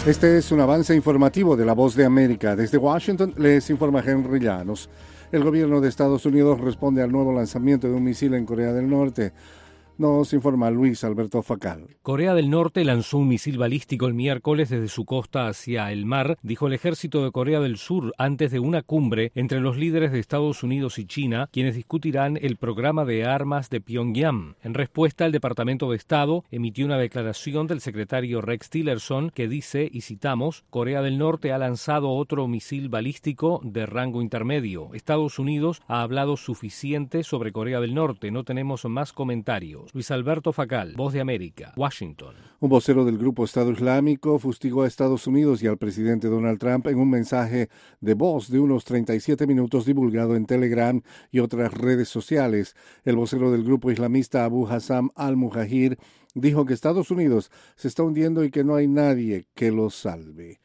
Este es un avance informativo de La Voz de América. Desde Washington les informa Henry Llanos. El gobierno de Estados Unidos responde al nuevo lanzamiento de un misil en Corea del Norte. Nos informa Luis Alberto Facal. Corea del Norte lanzó un misil balístico el miércoles desde su costa hacia el mar, dijo el ejército de Corea del Sur antes de una cumbre entre los líderes de Estados Unidos y China, quienes discutirán el programa de armas de Pyongyang. En respuesta, el Departamento de Estado emitió una declaración del secretario Rex Tillerson que dice, y citamos, Corea del Norte ha lanzado otro misil balístico de rango intermedio. Estados Unidos ha hablado suficiente sobre Corea del Norte, no tenemos más comentarios. Luis Alberto Facal, Voz de América, Washington. Un vocero del grupo Estado Islámico fustigó a Estados Unidos y al presidente Donald Trump en un mensaje de voz de unos 37 minutos divulgado en Telegram y otras redes sociales. El vocero del grupo islamista Abu Hassam al-Muhajir dijo que Estados Unidos se está hundiendo y que no hay nadie que lo salve.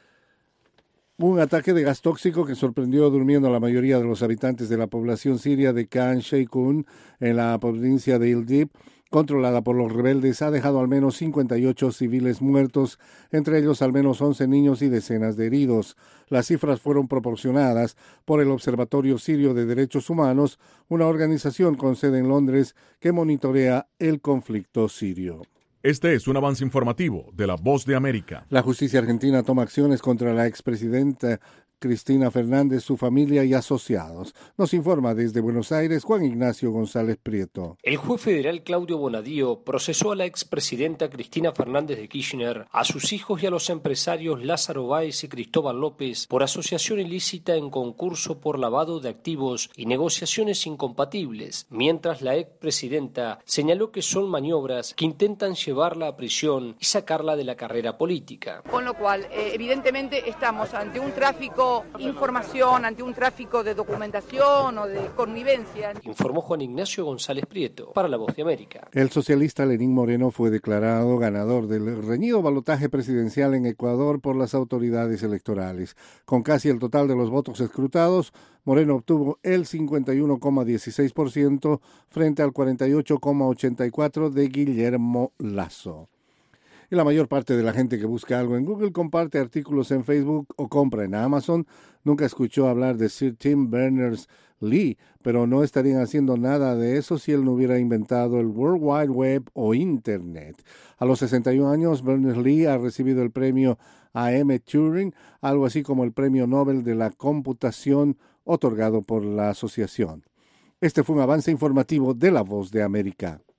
Un ataque de gas tóxico que sorprendió durmiendo a la mayoría de los habitantes de la población siria de Khan Sheikhoun en la provincia de Idlib, controlada por los rebeldes, ha dejado al menos 58 civiles muertos, entre ellos al menos 11 niños y decenas de heridos. Las cifras fueron proporcionadas por el Observatorio Sirio de Derechos Humanos, una organización con sede en Londres que monitorea el conflicto sirio. Este es un avance informativo de La Voz de América. La justicia argentina toma acciones contra la expresidenta Cristina Fernández, su familia y asociados. Nos informa desde Buenos Aires Juan Ignacio González Prieto. El juez federal Claudio Bonadío procesó a la expresidenta Cristina Fernández de Kirchner, a sus hijos y a los empresarios Lázaro Báez y Cristóbal López por asociación ilícita en concurso por lavado de activos y negociaciones incompatibles, mientras la expresidenta señaló que son maniobras que intentan llevarla a prisión y sacarla de la carrera política. Con lo cual, evidentemente estamos ante un tráfico información, ante un tráfico de documentación o de connivencia. Informó Juan Ignacio González Prieto para La Voz de América. El socialista Lenín Moreno fue declarado ganador del reñido balotaje presidencial en Ecuador por las autoridades electorales. Con casi el total de los votos escrutados, Moreno obtuvo el 51,16% frente al 48,84% de Guillermo Lasso. Y la mayor parte de la gente que busca algo en Google comparte artículos en Facebook o compra en Amazon. Nunca escuchó hablar de Sir Tim Berners-Lee, pero no estarían haciendo nada de eso si él no hubiera inventado el World Wide Web o Internet. A los 61 años, Berners-Lee ha recibido el premio A.M. Turing, algo así como el premio Nobel de la computación otorgado por la asociación. Este fue un avance informativo de La Voz de América.